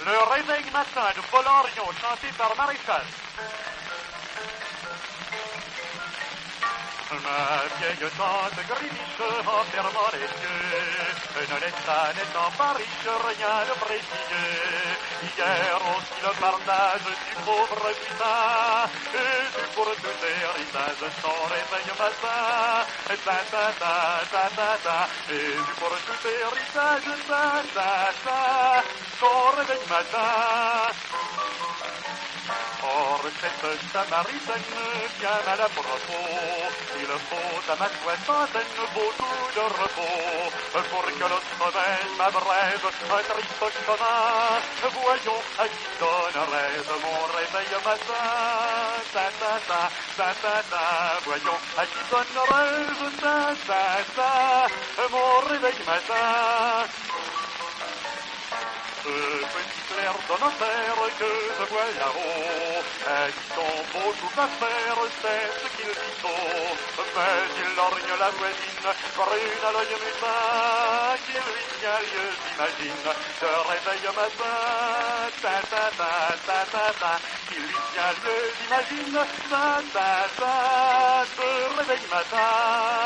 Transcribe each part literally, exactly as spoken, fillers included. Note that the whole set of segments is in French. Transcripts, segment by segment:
Le réveil matin de Paul Henrion, chanté par Maréchal. Ma vieille tante Gribiche, en fermant les yeux, ne laissa n'étant pas riche rien de précieux. Hier aussi le partage du pauvre butin, et du pour tout héritage son réveil matin. Ta ta ta ta ta ta, et du pour tout héritage ta ta ta, son réveil matin. Or, cette Samaritaine bien mal à propos, il faut à ma soixantaine beaucoup de repos, pour que l'autre veille m'abrève un triste chemin. Voyons à qui donnerais mon réveil matin. Ta ta ta, ta ta ta, voyons à qui donnerais ta ta ta, mon réveil matin. Ce petit clair de notaire que je vois là-haut, et qui sont beaucoup à faire, c'est ce qu'il dit tôt. Mais il lorgne la voisine, brune à l'œil mutin, qui lui tient lieu, j'imagine, de réveil matin. Ta ta ta ta ta ta, qui lui tient lieu, j'imagine, ta ta ta, de réveil matin.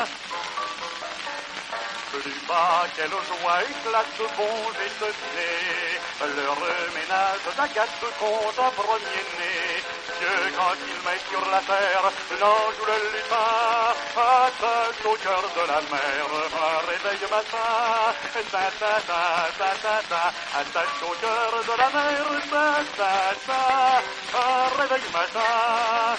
Plus bas, quelle joie éclate, bon et dîner. L'heureux ménage d'Agathe compte un premier-né. Dieu, quand il met sur la terre l'ange ou le lutin, attache au cœur de la mer un réveil matin. Ta ta ta ta ta ta, attache au cœur de la mer. Ta ta ta, un réveil matin.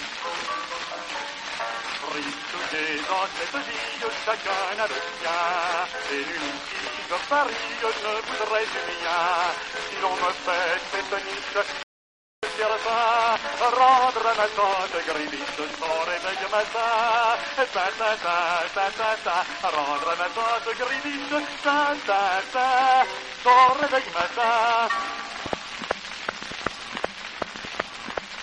Riche dans cette vie, chacun a le sien, et l'une qui de Paris ne voudrait du bien. Si l'on me fait cette niche, je ne pas rendre à ma tante Gribiche son réveil matin. Ta ta ta ta ta ta, rendre à ma tante Gribiche ta ta ta, son réveil matin.